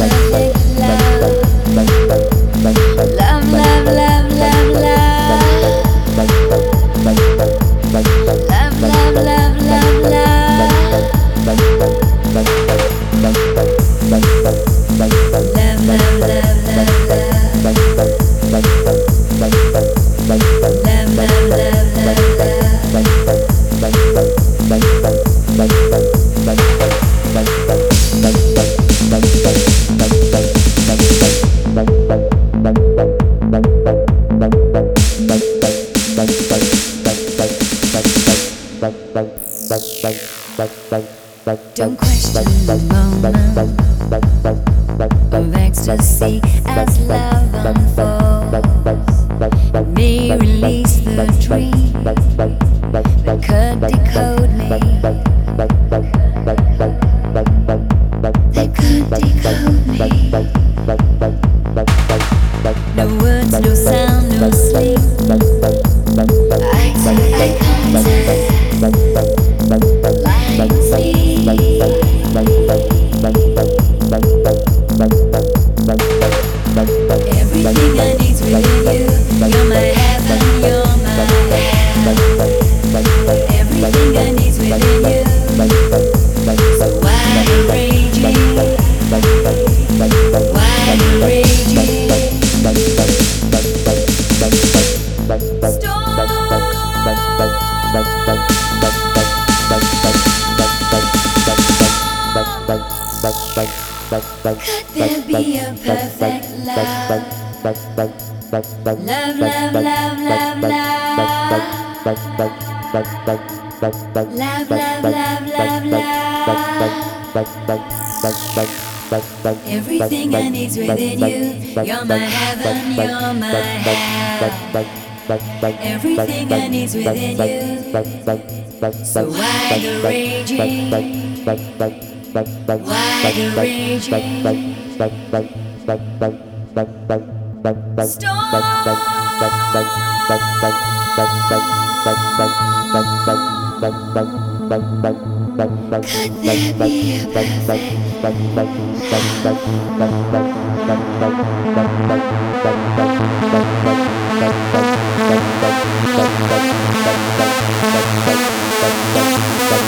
Don't question the moment of ecstasy as love unfolds. It may release the dream that could decode me. That could decode me. No words, no sound, no sleep. Eye to eye contact. Lying sleep. Everything I need's within you. You're my heaven, you're my hell. Everything I need's within you. So why you raging? Why you raging? Storm. Could there be a perfect love? Love, love, love, love, love. Love, love, love, love, love. Everything I need's within you. You're my heaven, you're my hell. Everything I need's within you. So why the raging? Why the raging? Storm. Could there be a perfect love?